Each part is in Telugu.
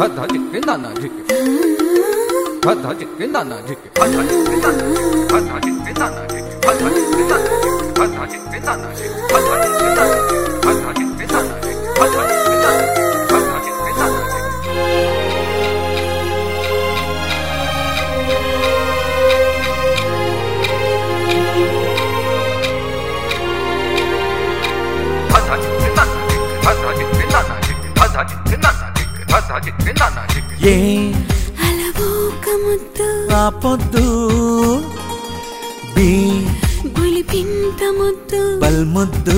ఏ అలవోకముద్దు ఆపొద్దు బి బులిపింత ముద్దు బల్ముద్దు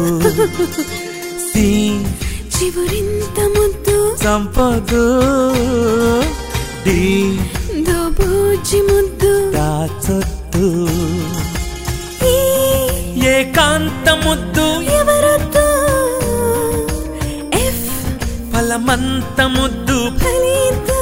సి చివరింత ముద్దు సంపదు డి దోబూచి ముద్దు దాచొద్దు ఏకాంత ముద్దు ఎవరొద్దు ఎఫ్ ఫలమంత ముద్దు ఫలిద్దు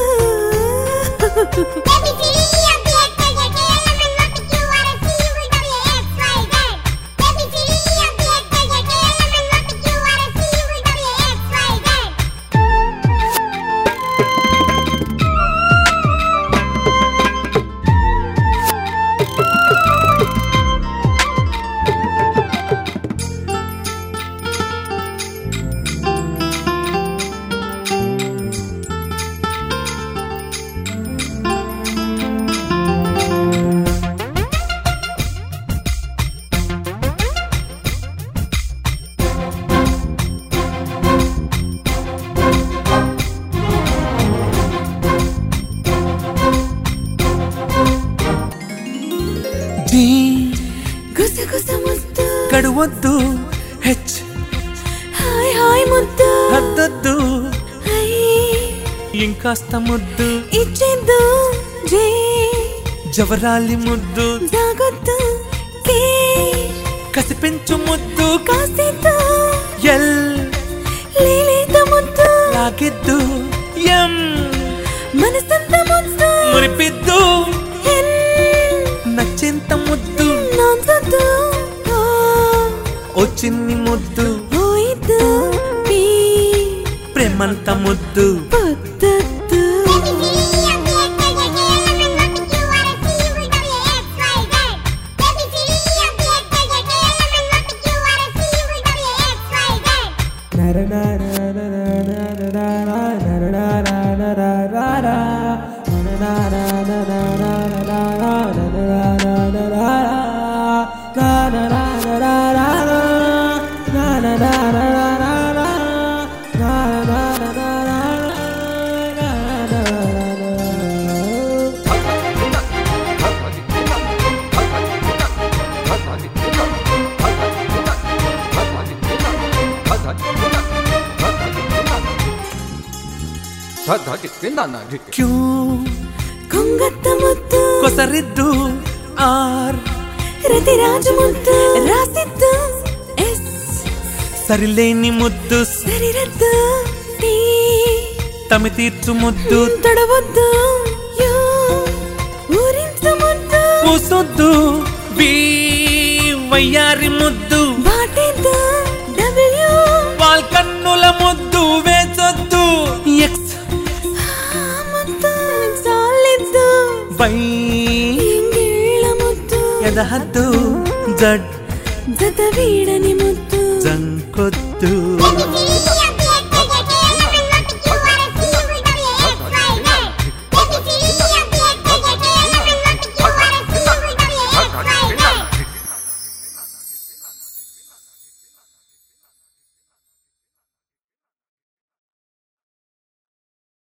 గడువద్దు హెచ్ హాయ్ హాయ్ ముద్దు హద్దొద్దు ఇంకాస్త ముద్దు ఇచ్చేద్దు జే జవరాలి ముద్దు జాగొద్దు కే కసిపెంచు ముద్దు కాసేద్దు ఎల్ లేలేత ముద్దు లాగిద్దు ఎం మనసంత ముద్దు మురిపిద్దు ఎన్ నచ్చేంత ముద్దు నాన్సొద్దు ఓ చిన్ని ముద్దు ఓయిద్దు పి ప్రేమంత ముద్దు పొద్దొద్దు క్యూ కొంగత్త ముద్దు కొసరిద్దు ఆర్ రతిరాజు ముద్దు రాసిద్దు ఎస్ సరిలేని ముద్దు సరిరద్దు టీ తమి తీర్చు ముద్దు తడవద్దు యూ ఊరించు ముద్దు పూసొద్దు బి వయ్యారి ముద్దు బాటిద్దు డబ్ల్యూ వాల్ కన్నుల ముద్దు వేచొద్దు ఎక్స్ ముద్దు ఎదహద్దు జడ్ జత వీడని ముద్దు జంకొద్దు